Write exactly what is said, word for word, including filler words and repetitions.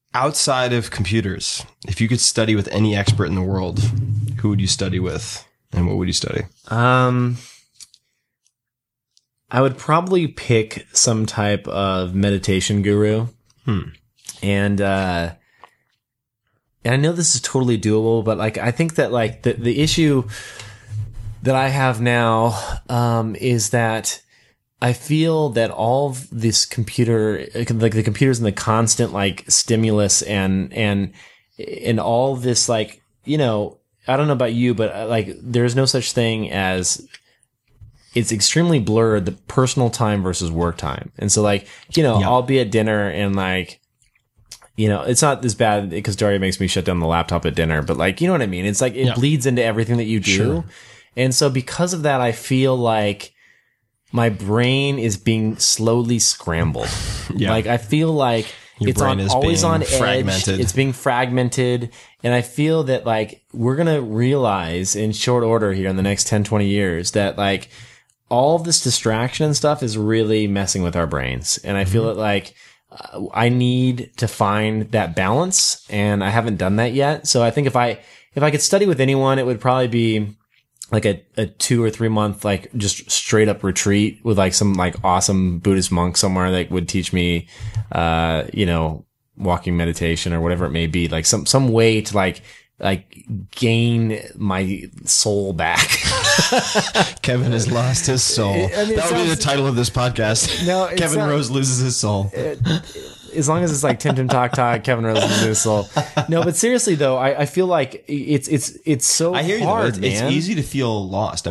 outside of computers, if you could study with any expert in the world, who would you study with and what would you study? Um, I would probably pick some type of meditation guru. Hmm. And, uh, and I know this is totally doable, but like, I think that like the, the issue that I have now, um, is that I feel that all of this computer, like the computers and the constant like stimulus and, and, and all this like, you know, I don't know about you, but like there's no such thing as, it's extremely blurred, the personal time versus work time. And so like, you know, yeah. I'll be at dinner and like, you know, it's not this bad because Daria makes me shut down the laptop at dinner, but like, you know what I mean? It's like, it yeah. bleeds into everything that you do. Sure. And so because of that, I feel like my brain is being slowly scrambled. Yeah. Like I feel like Your it's on, always on edge. Fragmented. It's being fragmented. And I feel that like we're going to realize in short order here in the next ten, twenty years that like all of this distraction and stuff is really messing with our brains. And I feel mm-hmm. that like uh, I need to find that balance and I haven't done that yet. So I think if I, if I could study with anyone, it would probably be like a, a two or three month, like just straight up retreat with like some like awesome Buddhist monk somewhere that would teach me, uh, you know, walking meditation or whatever it may be, like some, some way to like, like gain my soul back. Kevin has lost his soul. I mean, that would sounds, be the title of this podcast. No, Kevin not, Rose loses his soul. It, as long as it's like Tim Tim Talk Talk, Kevin Rose loses his soul. No, but seriously though, I, I feel like it's it's it's so I hear you hard, though. It's, man. It's easy to feel lost. I